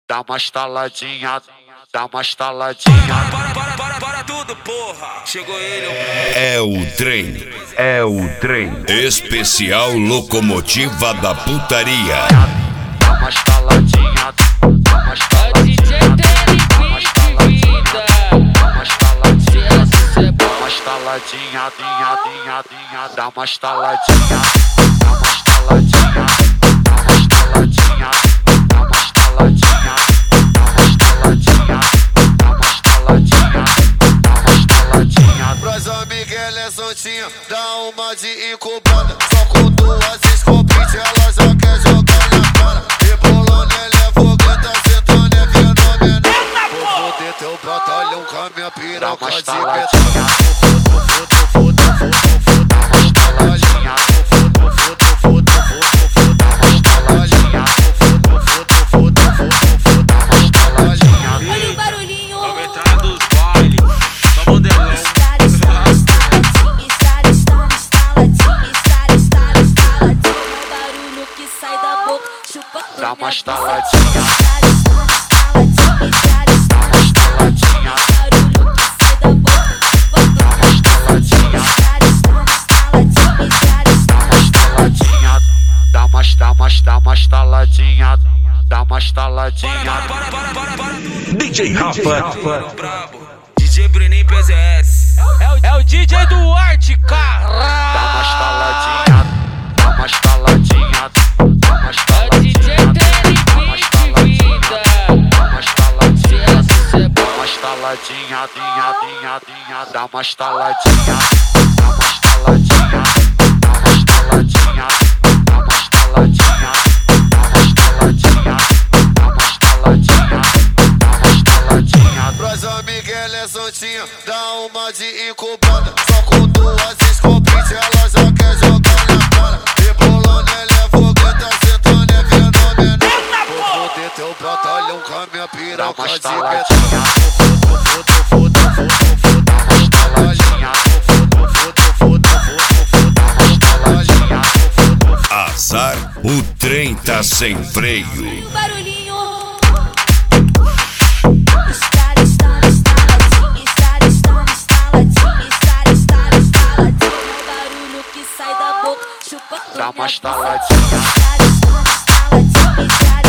dá uma estaladinha, dá uma estaladinha. Para tudo, porra. Chegou ele. É o trem. Especial Locomotiva da Putaria. Dá uma estaladinha, dá uma estaladinha. Dá uma estaladinha, dá uma estaladinha. Dá uma estaladinha, dá uma estaladinha. Dá uma estaladinha, dá uma estaladinha. Dá uma estaladinha, dá uma estaladinha. Dá uma estaladinha, dá uma estaladinha. Brasa Miguel é santinha, dá uma de incubada. Só com duas escopite ela já quer jogar na cara. Rebolando ela é fogueta, sentando é fenomenal. Vou foder teu batalhão com a minha piroca de estaladinha. Olha o barulhinho. Vamos entrar dos bailes. Só modelão. Barulho que sai da boca, chupa. Dá uma estaladinha, estaladinha. Dá uma estaladinha, dá uma estaladinha. DJ Rafa. Brabo. DJ Breninho PZS. É o DJ Duarte, caralho. Dá uma estaladinha, dá uma estaladinha. Dá uma estaladinha, dá uma estaladinha. Dá uma estaladinha, dá uma estaladinha. Dá uma estaladinha, dá uma estaladinha. Dá uma estaladinha, dá uma estaladinha. Dá uma estaladinha, dá uma estaladinha. Dá uma estaladinha. Brasa Miguel é santinha, dá uma de incubada. Só com duas escopite ela já quer jogar na cara. Rebolando ela é fogueta, sentando é fenomenal. Vou foder teu batalhão com a minha Dá uma piroca de estaladinha. Azar, o trem tá sem freio. O barulhinho. Barulho que sai da boca, chupa. Dá uma estaladinha. Estaladinha.